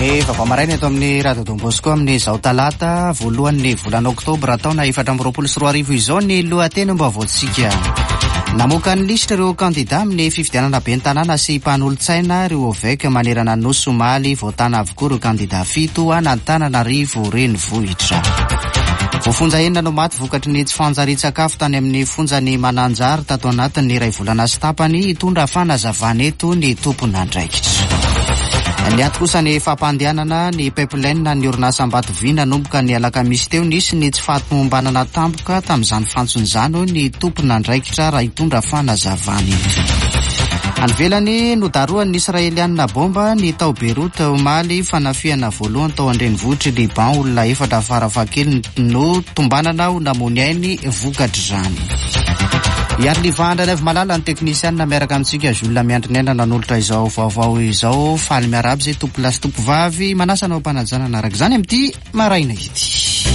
Vaovao maraina eto amin'ny Radio Don Bosco amin'izao talata voalohan'ny volana oktobra taona 2024 izao ny lohateny mba voatsika. Namoaka ny lista ireo kandida amin'ny fifidianana ben'ny tanàna sy mpanolontsaina ireo oveka manerana Nosy Somaly voatana avokoa ireo kandida 7 an'Antananarivo renivohitra. Voafonja enina no maty vokatry ny tsy fanjarian-tsakafo tany amin'ny fonjany Mananjary tato anatin'ny iray volana sy tapany hitondra fanazavana eto ny tompon'andraikitra. Ny ato kosa ny fampandehanana ny pipeline ny orinasa Ambatovia nanomboka ny alakamisy teo nisy ny tsy fahatombanana tampoka tamin'izany fantson'izany ny tompon'andraikitra raha hitondra fanazavana eto. Anvelany nodaroan'ny Israelianina bomba ny tao Beirut omaly fanafiana voalohany tao an-drenivohitry Liban olona 4 farafakely no tombanana ho namoniainy vokatr'izany. Iary livandra avy malala ny teknisianina miaraka amintsika Jules Miandrinena nanolotra izao vaovao izao faly miarabo zay tompo lasy tompo vavy manasana ao mpanajana araka izany amin'ity maraina ity.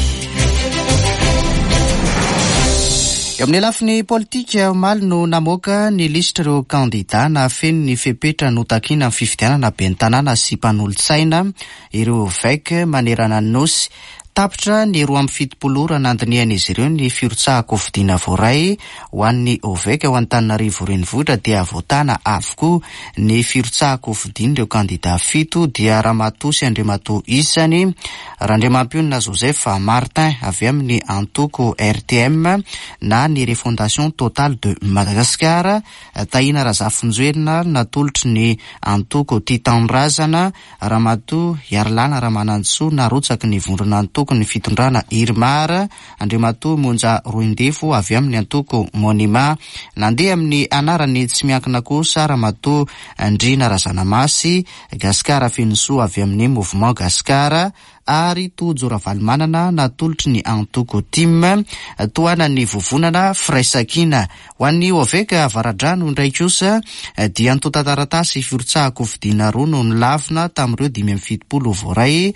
Eo amin'ny lafiny politika omaly no namoaka ny lisitra ireo kandida na feno ny fepetra notakiana amin'ny fifidianana ben'ny tanàna sy mpanolontsaina ireo oveka manerana Nosy. Tapitra ny 27 nandinian'izy ireo ny firotsahako fidiana voaray ho an'ny oveka ho Antananarivo renivohitra dia voatana avokoa ny firotsahako fidiana ireo kandida 7 dia Ramatoa sy Andriamatoa Isany, Randriamampionina Joseph Martin avy amin'ny antoko RTM na ny Refondation Totale de Madagascar, Tahina Razafinjoelina natolotry ny antoko Titanrazana, Ramatoa Yarlana Ramanantsoa narotsaky ny vondrona antoko ny fitondrana Irmara, Andriamatoa Monja Roindefo avy amin'ny antoko Monima, nandeha amin'ny anarany tsy miankina kosa Ramatoa Andrina Razanamasy, Gaskara Fenisoa avy amin'ny Mouvement Gaskara, ary Tojo Ravalomanana natolotry ny antoko Tim, toana ny vovonana Fraisakina. Ho an'ny oveka Avaradrano indray kosa dia nitotantaratasy firotsahako fidiana roa no nilavina tamin'ireo 570 voaray,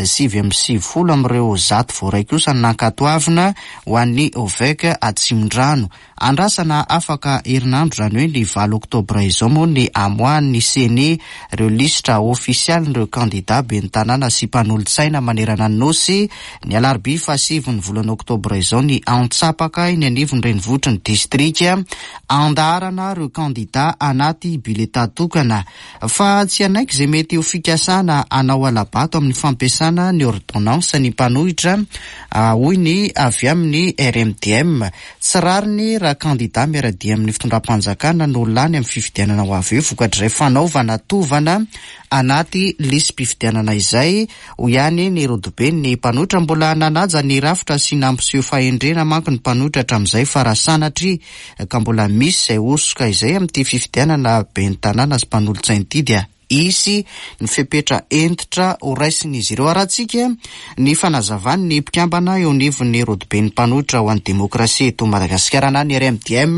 770 amin'ireo zato voaray kosa nankatoavina ho an'ny oveka Atsimondrano. Andrasana afaka herinandro zany hoe ny 9 oktobra izao moa ny amoahan'ny CENI ireo lisitra ofisialy ireo kandida ben'ny tanàna sy mpanolontsaina manerana Nosy. Ny alarobia 7 volana oktobra izao ny antsapaka iny anivony renivohitry ny distrika andarana ireo kandida anaty bileta tokana. Fa tsy anaiky izay mety ho fikasana anao alabato amin'ny fampiasana ny ordonnance ny mpanohitra hoy ny avy amin'ny RMDM. Tsy rariny raha kandida miaradia amin'ny fitondram-panjakana no lany amin'ny fifidianana ho avy eo vokatrizay fanaovana tovana anaty listim-pifidianana izay. Ho ihany ny rodobe ny mpanohitra mbola nanaja ny rafitra sy nampiseho fahendrena manko ny mpanohitra hatramin'izay farasanatry ka mbola misy izay osoka izay amin'ity fifidianana ben'ny tanàna sy mpanolontsaina ity dia isy ny fepetra entitra ho raisin'izy ireo. Arahantsika ny fanazavany ny mpikambana eo anivon'ny rodobe ny mpanohitra ho an'ny demokrasia eto Madagasikara na ny RMDM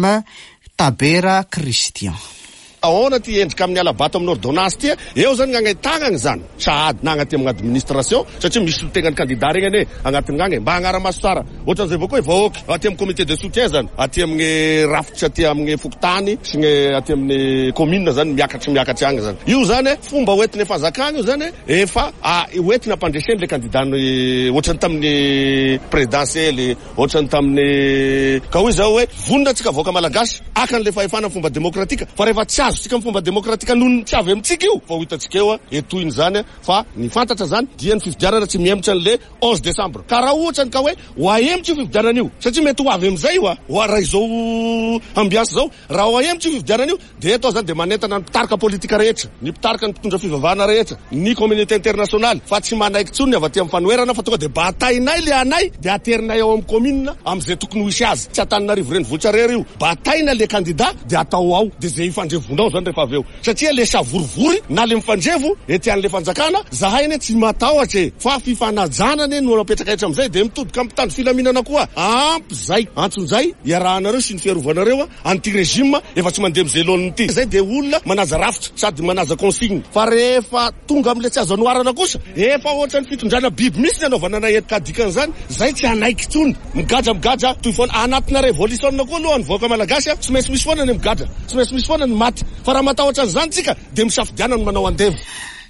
Tabera Christian. Ahoana ty endrika amin'ny alabato amin'ny ordonnance ty eo zany gn'agnaitagnany zany sahady na agnaty amin'ny administration satria misy tegnany candidat regny ane agnatin'ny gnagny mba hagnara-maso tsara ohatran'izay avao koa vahoaky aty amin'ny comité de soutien zany aty amin'ny rafitra aty amin'ny fokotany sy ny aty amin'ny commune zany miakatry agny zany io zany fomba hoentiny efa zakagny io zany efa hoentiny ampandreseny le candidat ohatrany tamin'ny présidentielle ohatrany tamin'ny ka hoy zao hoe voninatsika voaka malagasy akan'le fahefana fomba demokratika fa rehefa tsy tsika fomba demokratika noho ny tsy avy amintsika io fa ho hitatsika eo etoiny zany fa ny fantatra zany dia ny fifidianana tsy miembotra an'le 11 décembre ka raha ohatrany ka hoe ho aembotra io fifidianana io satria mety ho avy amin'izay io ho raha izao ambiance zao raha ho aembotra io fifidianana io dia atao zany dia manentana ny mpitarika politika rehetra ny mpitarika ny mpitondra fivavahana rehetra ny communauté internationale fa tsy manaiky tsony avy aty amin'ny fanoherana fa tonga dia batainay le anay dia aterinay ao amin'ny commune amin'izay tokony ho isy azy tsy Antananarivo renivohitra rery io bataina le candidat dia atao ao dia zay ifandrevonao zany rehefa avy eo satria le savorivory na le mifandrevo ety an'le fanjakana zahay ne tsy matahotra fa fifanajanane no napetraka etra amin'izay dia mitodika amin'ny mpitandro filaminana koa ampy zay antson'izay iarahanareo sy ny fiarovanareo anty régime efa tsy mandeha amin'izay lohan'ny ity zay dia olona manaja rafitra sady manaja consigne fa rehefa tonga amin'le tsy azo anoharana kosa efa ohatra ny fitondrana biby misy ny anaovana na etika dikan'izany zay tsy anaiky tsony migadramigadra toy foana anatina révolution koa aloha ny voaka malagasy tsy maintsy misy foana ny migadra tsy maintsy misy foana ny maty fa raha matahotra an'izany tsika dia misafidiana no manao andevo.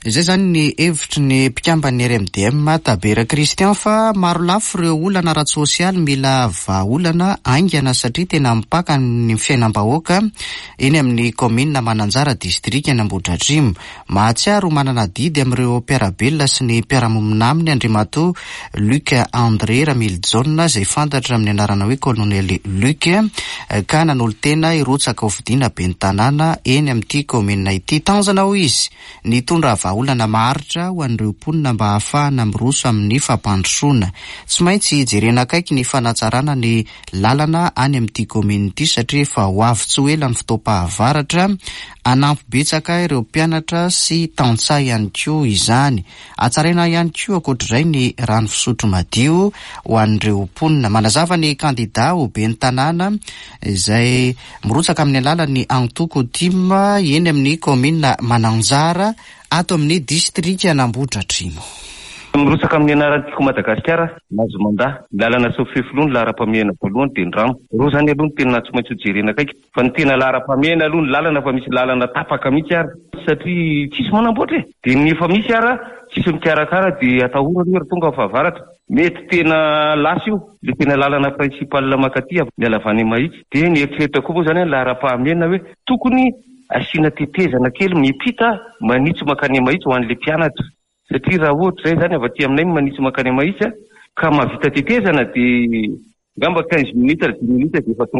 Izay zany ny hevitry ny mpikambany RMDM Tabera Christian fa maro lafo ireo olana ara-tsosialy mila vahaolana aingana satria tena mipaka ny fiainam-bahoaka eny amin'ny komina Mananjara distrika ny Ambohidratrimo. Mahatsiaro manana didy amin'ireo mpiarabelona sy ny mpiaramonina aminy Andriamato Luc André Ramiljon izay fantatra amin'ny anarana hoe Colonel Luc ka nanolo tena irotsaka hovidiana ben'ny tanàna eny amin'ity komina ity. Tanjana ho izy ny tondra olana maharitra ho an'ireo mponina mba hahafahana miroso amin'ny fampandrosoana. Tsy maintsy jerena akaiky ny fanatsarana ny lalana any amin'ity komina ity satria efa ho avy tsy ho ela ny fotoam-pahavaratra anampy betsaka ireo mpianatra sy tantsaha ihany koa izany. Hatsaraina ihany koa ankoatr'izay ny rano fisotro madio ho an'ireo mponina. Manazava ny kandida ho ben'ny tanàna izay mirotsaka amin'ny alalan'ny Antoko Tima eny amin'ny komina Mananjara ato amin'ny distrika Ambohidratrimo. Mirotsaka amin'ny anarantsika Madagasikara, nazo mandaha lalana Sofefilony lara-pamehana voalohany dia ny rano. Reo zany aloha ny tena tsy maintsy ho jerena akaiky. Fa ny tena lara-pamehana aloha ny lalana fa misy lalana tapaka mihitsy ary satria tsisy manamboatra e. Dia ny efa misy ara tsisy mikarakara dia atahorana io tonga fahavaratra. Mety tena lasy io, le tena lalana principal makaty miala avy any Mahitsy. Dia ny eritreritako koa moa zany lara-pamehana hoe tokony asiana tetezana kely mipita manitsy makany Mahitsy ho an'le mpianatra. Satria raha ohatra izay zany avy aty aminay manitsy makany Mahitsy ka mahavita tetezana dia ngamba 15 minitra 10 minitra dia efa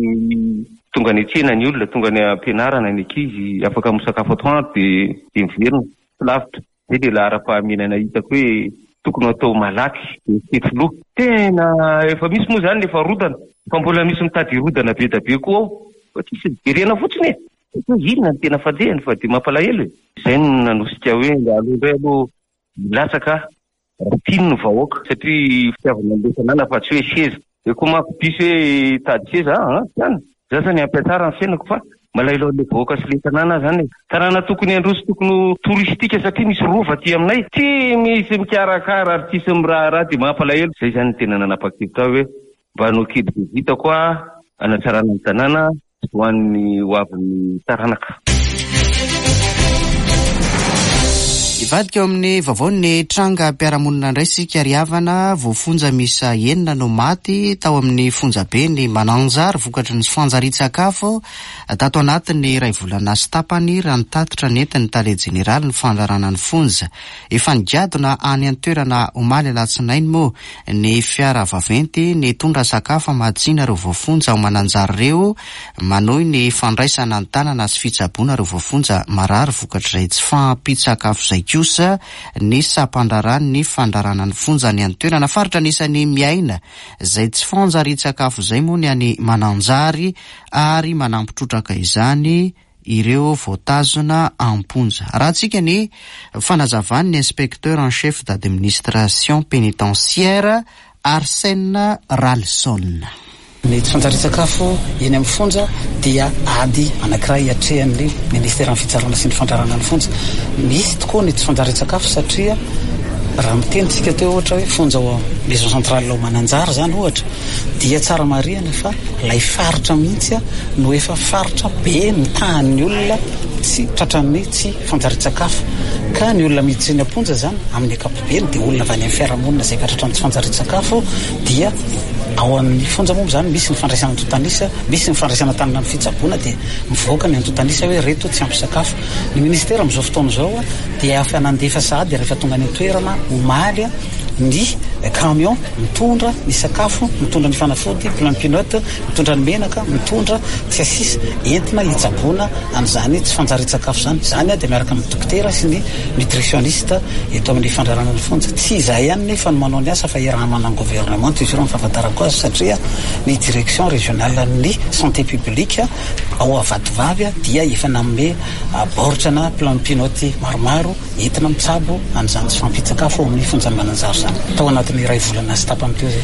tonga ny tsena ny olona, tonga ny ampianarana ny ankizy afaka misakafo atoandro dia miverina lavitra. Dia le lara-pahamenana hitako hoe tokony atao malaky dia filoha. Tena efa misy moa zany efa rodana fa mbola misy mitady rodana be da be koa ao fa tsisy jerena fotsiny e. Inona ny tena fadehany fa dia mampalahelo e. Izay no nanosika hoe alohandray aloha milatsaka ratiny ny vahoaka satria fitiavana an'ilay tanàna fa tsy hoe seza. Dia koa manko diso hoe tady seza tiana. Za zany ampiatsara ny fiainako fa malailo an'ilay vahoaka sy ilay tanàna zany. Tanàna tokony androso tokony touristika satria misy rova aty aminay. Tsy misy mikarakara ary tsisy miraharaha dia mampalahelo. Izay zany tena nanapa-kevitra hoe mba nokidy vita koa anatsarana ny tanàna ho an'ny hoavin'ny taranaka. Ivadika eo amin'ny vavaon'ny tranga mpiaramonina indray sika riavana voafonja misa 9 no maty tao amin'ny fonjabe ny Mananjara vokatry ny fanjarian-tsakafo tato anatin'ny iray volana sy tapany raha nitatitra ny entiny tale jeneraly ny fandarana ny fonja. Efa nigadona any an-toerana omaly alatsinainy moa ny fiara vaventy ny tondra sakafo matsina ireo voafonja ao Mananjara ireo manohy ny fandraisana ny tanana sy fitsaboana ireo voafonja marary vokatr'izay tsy fampitsakafo izay kosa ny sampandrarany ny fandarana ny fonja ny an-toerana faritra nisany miaina izay tsy fanjarian-tsakafo izay moa ny any Mananjary ary manampitrotraka izany ireo voatazona amponja. Raha tsika ny fanazavan'ny inspecteur en chef d'administration pénitentiaire Arsène Ralson. Ny tsy fanjarian-tsakafo eny amin'ny fonja dia ady anankiray atrehan'ny ministera ny fitsarana sy ny fandrarana ny fonja. Misy tokoa ny tsy fanjarian-tsakafo satria raha mitenitsika teo ohatra hoe fonja maison centrale ao Mananjara zany ohatra dia tsara marihana fa lay faritra mihitsy no efa faritra be mitahan'ny olona tsy tratran'ny tsy fanjarian-tsakafo ka ny olona miditsy ny amponja zany amin'ny ankapobeny dia olona avy any amin'ny fiarahamonina izay ka tratran'ny tsy fanjarian-tsakafo dia ao amin'ny fonja moa zany misy ny fandraisana totanisa, misy ny fandraisana tanana amin'ny fitsaboana dia mivoaka ny totanisa hoe reto tsy ampy sakafo. Ny ministera amin'izao fotoana izao dia efa nandefa sahady rehefa tonga ny toerana omaly ny camion mitondra ny sakafo, mitondra ny fanafody, plan pilote, mitondra ny menaka, mitondra tsy asisa entina hitsaboana an'izany tsy fanjarian-tsakafo zany. Zany dia miaraka amin'ny dokotera sy ny nutritionniste eto amin'ny fandrarana ny fonja. Tsy izay ihany nefa no manao ny asa fa iarahamanan'ny gouvernement toujours ny fahafantarako azy satria ny direction régionale ny santé publique ao Avadovavy dia efa nanome baoritra plan pilote maromaro entina mitsabo an'izany tsy fampitsakafo ao amin'ny fonjan'ny Mananjara zany. Tao anatin'ny iray volana sy tapany teo zay.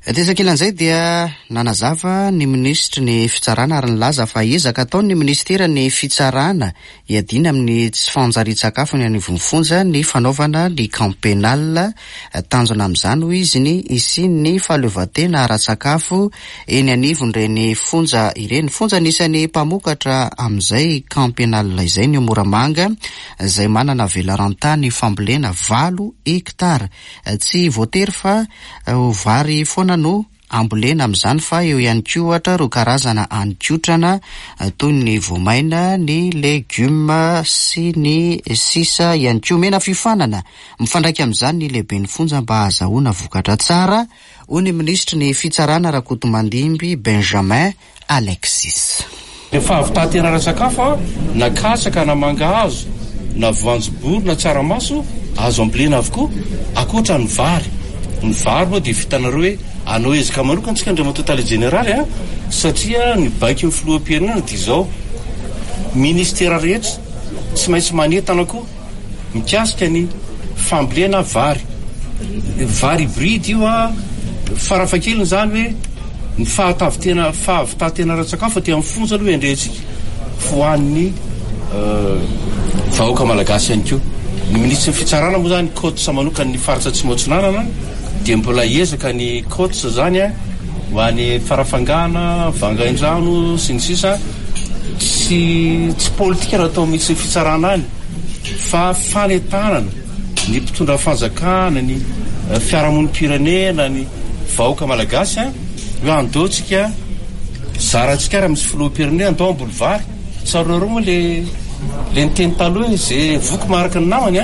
Tesakilan'izay dia nanazava ny ministra ny fitsarana ary nilaza fa ezaka ataony ny ministera ny fitsarana iadina amin'ny tsy fanjarian-tsakafo ny anivonfonja ny fanaovana ny camp pénal tanjona amin'izany hoy izy ny isi ny fahaleovantena ara-tsakafo eny anivon'ireny fonja ireny. Fonja nisany mpamokatra amin'izay camp pénal izay ny Moramanga izay manana velarantany fambolena 8 hektara. Tsy voatery fa vary foana no ambolena amin'izany fa eo ihany koa ohatra ro karazana anikotrana toy ny voamaina, ny legioma sy ny sisa ihany koa. Mena fifanana mifandraiky amin'izany ny lehibe ny fonja mba ahazahoana vokatra tsara hoy ny ministra ny fitsarana Rakotomandimby Benjamin Alexis. Rehefa avy tatena ara-sakafo na kasaka na mangahazo na voanjobory na tsaramaso azo ambolena avokoa akoatra ny vary. Ny vary moa dia vitanareo hoe anao ezaka manokana antsika andray matotale jeneraly satria ny baiky ny filoham-pirenena dia izao ministera rehetra tsy maintsy manentana koa mikasika ny fambolena vary hybride io farafakeliny zany hoe ny fahavitantena ara-tsakafo aty amin'ny fonja aloha endrentsika foan'ny vahoaka malagasy ihany koa. Ny ministra ny fitsarana moa zany kotsa manokana ny faritra Atsimo-Atsinanana dia mbola ezaka ny kotsa zany ho an'ny farafangana, vangaindrano sy ny sisa tsy politika raha atao mihitsy fitsarana any fa fanetanana ny mpitondra fanjakana, ny fiarahamonim-pirenena, ny vahoaka malagasy hoe andaotsika zarantsika raha misy filoham-pirenena andao amboly vary tsaronareo moa le niteny taloha izay voky maharaka ny namany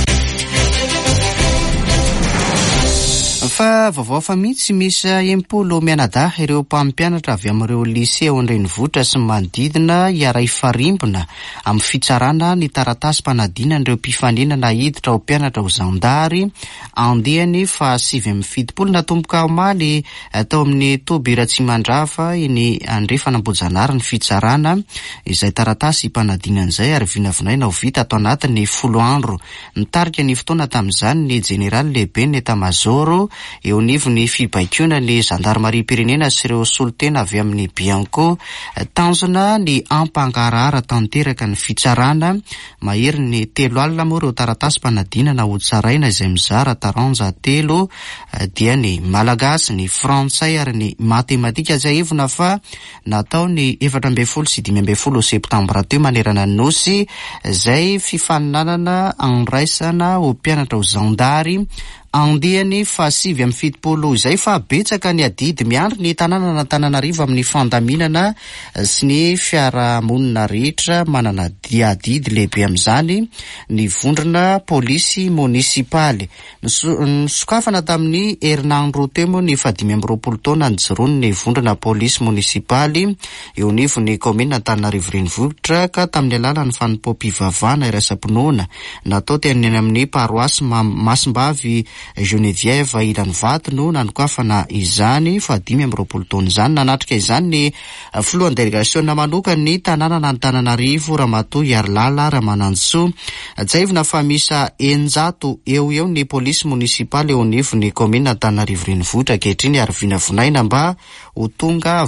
fa vaovao fa mihitsy misy 10 mianadahy ireo mpampianatra avy amin'ireo lycée ao an-drenivohitra sy manodidina hiaray farimbona amin'ny fitsarana ny taratasy mpanadinana ireo mpifaninana hiditra ho mpianatra ho zandary andehany fa 7 natomboka omaly tao amin'ny Tobira Tsimandrava iny Andre Fanambojanary ny fitsarana izay taratasy mpanadinana izay ary vinavinaina ho vita atao anatin'ny 10 andro. Nitarika ny fotoana tamin'izany ny jeneraly lehibe ny etamazoro eo nivony fibaikona ny zandarmarim-pirenena sy ireo solotena avy amin'ny Bianco tanjona ny ampangarahara tanteraka ny fitsarana mahery ny 3 alina moa ireo taratasy mpanadinana ho tsaraina izay mizara taranja 3 dia ny malagasy, ny frantsay ary ny matematika izay hevina fa natao ny 14 sy 15 septambra teo manerana ny nosy izay fifaninanana anraisana ho mpianatra ho zandary andehany fa 7 izay fa betsaka ny adidy miandry ny tanàna n'Antananarivo amin'ny fandaminana sy ny fiarahamonina rehetra manana adidy lehibe amin'izany ny vondrona polisy munisipaly. Nisokafana tamin'ny herinandro teo moa ny 15 taona nijoroany ny vondrona polisy munisipaly eo nivony komina Antananarivo renivohitra ka tamin'ny alalan'ny fanimpom-pivavahana iraisam-pinoana natao teny amin'ny paroasy Masimbavy Geneviève Ilany Vato no nanokafana izany 15 taona izany. Nanatrika izany ny filohan'ny delegasiona manokana ny tanàna n'Antananarivo Ramatoa Yarlala Ramanantso jaivina fa misa 900 eo ny polisy munisipaly eo nivony komina Antananarivo renivohitra ankehitriny ary vinavinaina mba ho tonga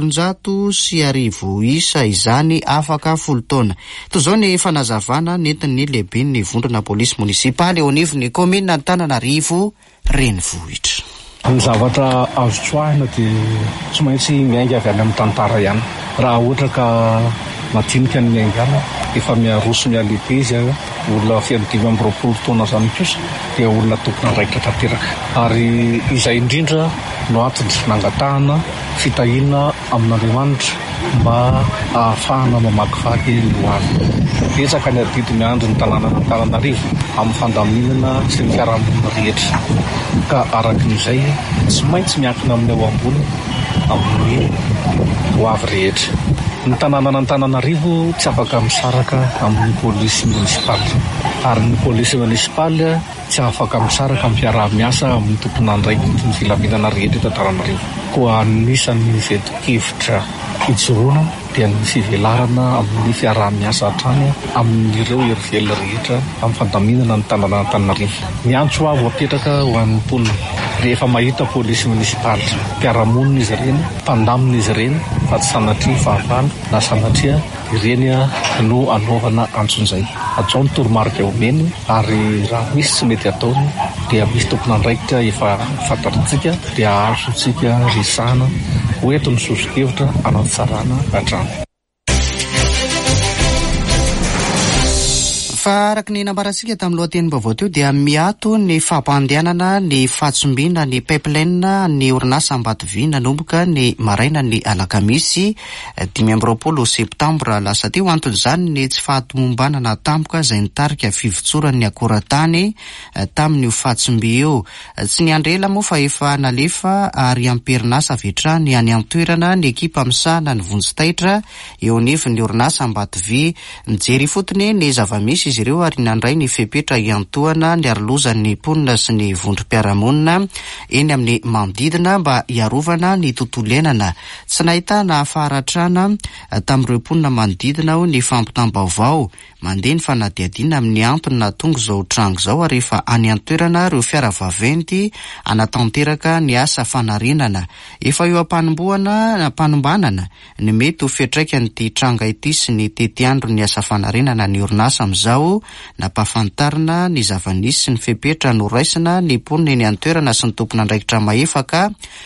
710 isa izany afaka 10 taona. Toy izao ny fanazavana nentin'ny lehibe ny vondrona polisy munisipaly eo nivony komina Antananarivo renivohitra. Ny zavatra azo tsoahina dia tsy maintsy miainga avy any amin'ny tantara ihany. Raha ohatra ka madinika ny miaingana efa miaroso mialehibe izy olona 15 taona zany kosa dia olona tokona raitra tanteraka ary izay indrindra no antony nangatahana fitahiana amin'Andriamanitra mba ahafahana mamakivaky ny lohalina. Betsaka ny adidy miandry ny tanàna n'Antananarivo amin'ny fandaminana sy ny fiarahamonina rehetra ka arakin'izay tsy maintsy miankina amin'ny ao ambony amin'ny hoavy rehetra. Ny tanàna n'Antananarivo tsy afaka misaraka amin'ny polisy munisipaly ary ny polisy munisipaly tsy afaka misaraka amin'ny fiaraha-miasa amin'ny tompon'andraikitra ny filaminana rehetra eto Antananarivo. Koa anisan'ny vedokevitra hijoroana dia ny fivelarana amin'ny fiaraha-miasa hatrany amin'ireo herively rehetra amin'ny fandaminana ny tanàna n'Antananarivo. Ny antso avo apetraka ho an'ny mponina rehefa mahita polisy munisipaly mpiaramonina izy ireny, mpandamina izy ireny fa tsy sanatria fahavalo na sanatria ireny no anaovana antson'izay. Atao ny toromarika omeny ary raha misy tsy mety ataony dia misy tompon'andraikitra efa fantatritsika dia ahazotsika risana hoeto ny sosokevitra anatsarana hatrany. Fa araka ny nambarantsika tamin'ny lohatenim-baovao teo dia miato ny fampandehanana ny fahatsombiana ny pipeline ny orinasa Ambatovy nanomboka ny maraina ny alakamisy 20 septambra lasa teo. Anton'izany ny tsy fahatomombanana tampoka izay nitarika fivotsoran'ny akoratany tamin'io fahatsomby io. Tsy ny andrela moa fa efa nalefa ary amperinasa avetrany any an-toerana ny ekipa misahana ny vonjitaitra eo anivon'ny orinasa Ambatovy. Nijery fotony ny zavamisy izy ireo ary nandray ny fepetra iantoana ny arlozan'ny mponina sy ny vondrom-piaramonina eny amin'ny manodidina mba hiarovana ny tontolo iainana. Tsy nahitana faharatrana tamin'ireo mponina manodidina ao ny fampitam-baovao. Mandeha ny fanadihadiana amin'ny antony nahatonga izao trango izao ary efa any an-toerana ireo fiara vaventy anatanteraka ny asa fanarenana. Efa eo am-panombanana ny mety ho fiantraikan'ity tranga ity sy ny tetiandro ny asa fanarenana ny orinasa amin'izao. Nampahafantarina ny zavanisy sy ny fepetra noraisina ny mponina eny an-toerana sy ny tompon'andraikitra mahefaka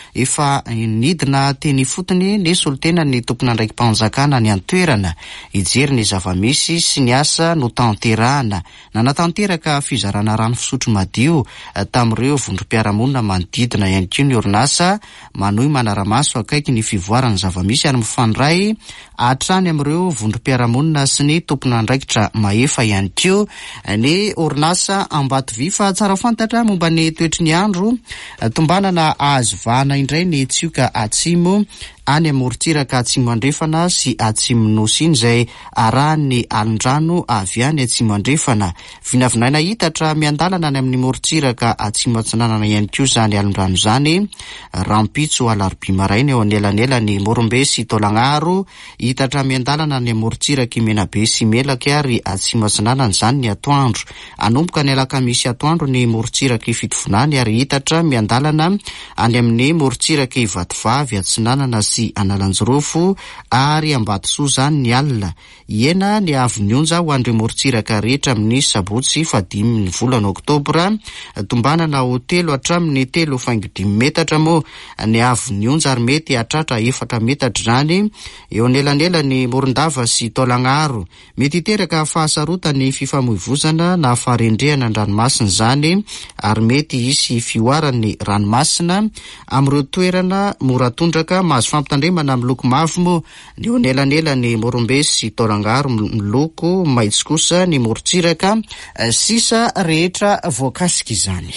efa nidina teny fotony ny solitena ny tompon'andraiki-panjakana ny an-toerana hijery ny zavamisy sy ny asa no tanterahana. Nanatanteraka fizarana rano fisotro madio tamin'ireo vondrom-piaramonina manodidina ihany koa ny orinasa manohy manaramaso akaiky ny fivoarany zavamisy ary mifandray hatrany amin'ireo vondrom-piaramonina sy ny tompon'andraikitra mahefa ihany koa ny orinasa Ambatovy. Fa tsara fantatra momba ny toetry ny andro, tombanana azo vahana indray ny tsioka atsimo any amorontsiraka atsimo andrefana sy atsimo nosy iny izay arahan'ny alondrano avy any atsimo andrefana. Vinavinaina hitatra miandalana any amin'ny morontsiraka atsimo atsinanana ihany koa izany alondrano izany. Rampitso alarobia maraina eo anelanelany Morombe sy Tolagnaro hitatra miandalana any amorontsiraka Menabe sy Melaka ary atsimo atsinanana izany ny atoandro. Anomboka ny alakamisy atoandro ny morontsiraka Fitofonany ary hitatra miandalana any amin'ny morontsiraka Ivatovavy atsinanana sy Analanjorofo ary Ambatosoa izany ny alina. Iena ny avy nionja ho an'ireo morontsiraka rehetra amin'ny sabotsy 5 ny volana oktobra. Tombanana ho 3 hatramin'ny 3.5 metatra moa ny avy nionja ary mety hatratra 4 metatra izany eo anelanelany Morondava sy Tolagnaro. Mety hiteraka fahasarotany fifamoivozana na faharendrehana an-dranomasina izany ary mety hisy fioaran'ny ranomasina amin'ireo toerana moratondraka mahazo fampitandremana miloko mavo moa ny eo anelanelany Morombe sy Tolangaro miloko maitso kosa ny morontsiraka sisa rehetra voakasika izany.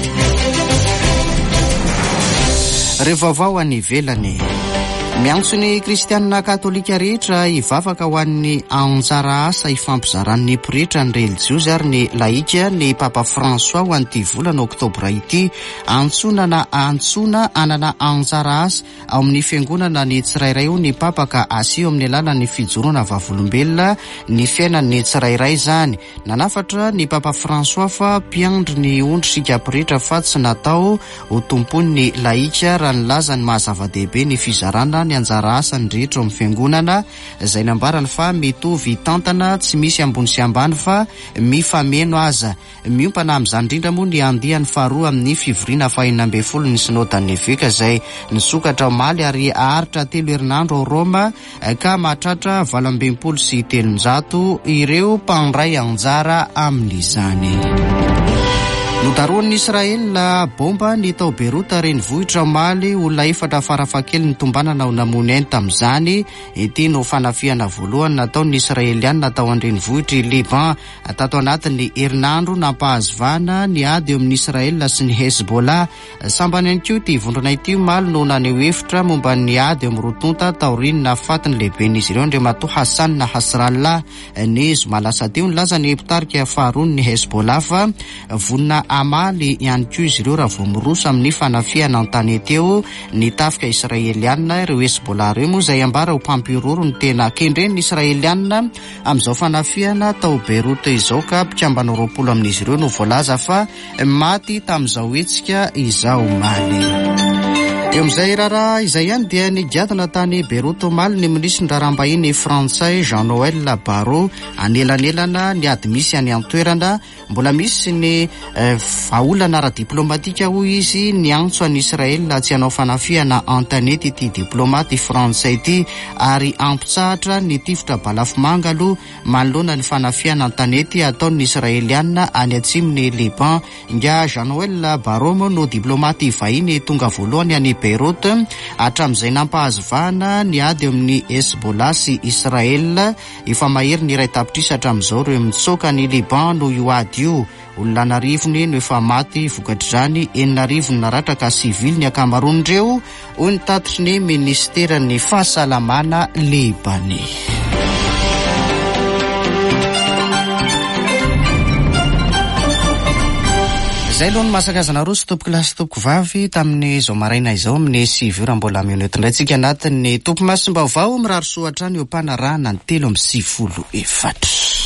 Revavao any ivelany. Miantso ny kristianina katolika rehetra hivavaka ho an'ny anjara asa ifampizaran'ny pretra ny religiozy ary ny laika ny Papa François ho an'ity volana oktobra ity. Antsona anana anjara asa ao amin'ny fiangonana ny tsirairay io ny Papa ka asio amin'ny alalan'ny fijoroana vavolombelona ny fiainan'ny tsirairay izany. Nanafatra ny Papa François fa mpiandry ny ondrosika pretra fa tsy natao ho tompony laika raha nilaza ny mahazava-dehibe ny fizarana ny anjara asany rehetra amin'ny fiangonana izay nambarany fa mitovy tantana tsy misy ambony sy ambany fa mifameno aza. Miompana amin'izany indrindra moa ny andiany faharoa amin'ny fivoriana 2012 ny sinodan'ny eveka izay nisokatra omaly ary aharitra 3 herinandro ao Roma ka mahatratra 223 ireo mpandray anjara amin'izany. Nodaroan'ny Israela bomba ny tao Beirota renivohitra omaly olona 4 farafakely ny tombanana ho namony ainy tamin'izany. Ity no fanafihana voalohany nataon'ny Israelianina tao an-drenivohitry Liban tato anatin'ny herinandro nampahazovana ny ady eo amin'ny Israela sy ny Hezbollah. Sambany ihany koa ity vondrona ity omaly no naneho hevitra momba ny ady eo amin'ny rotonta taorinina fatiny lehiben'izy ireo Andriamatoa Hassan Nasrallah. Ny zoma lasa teo nilaza ny mpitarika faharoa ny Hezbollah fa vonina amaly ihany koa izy ireo raha vao miroso amin'ny fanafiana an-tanety eo ny tafika israeliana ireo Hezbollah ireo moa izay ambara ho mpampiroro ny tena kendren'ny israeliana amin'izao fanafiana tao Beirut izao ka mpikambana 20 amin'izy ireo no voalaza fa maty tamin'izao hetsika izao maly. Eo amin'izay raharaha izay ihany dia nigadana tany Beirut omaly ny ministry raharaham-bahiny frantsay Jean-Noël Barrot anelanelana ny ady misy any an-toerana mbola misy ny vahaolana ara-diplomatika hoy izy ny antso an'i Israel tsy hanao fanafiana an-tanety ity diplomaty frantsay ity ary ampitsahatra ny tifitra balafomanga aloha manoloana ny fanafiana an-tanety ataon'ny israeliana any atsimony Liban. Nga Jean-Noël Barrot moa no diplomaty vahiny tonga voalohany any Beirut hatramin'izay nampahazovana ny ady amin'ny Hezbollah sy Israel efa mahery ny iray tapitrisa hatramin'izao ireo mitsoka ny Liban no io ady io. Olona narivony no efa maty vokatr'izany 9 naratra sivily ny akamaroan'ireo hoy ny tatitry ny ministeran'ny fahasalamana Libanais. Zay aloha ny masakazana roa sy tompoko lahy sy tompoko vavy tamin'ny izao maraina izao amin'ny 7 ora mbola minitra indray tsika anatin'ny tompo masim-baovao mirary soatra ny opanarana ny 3:24.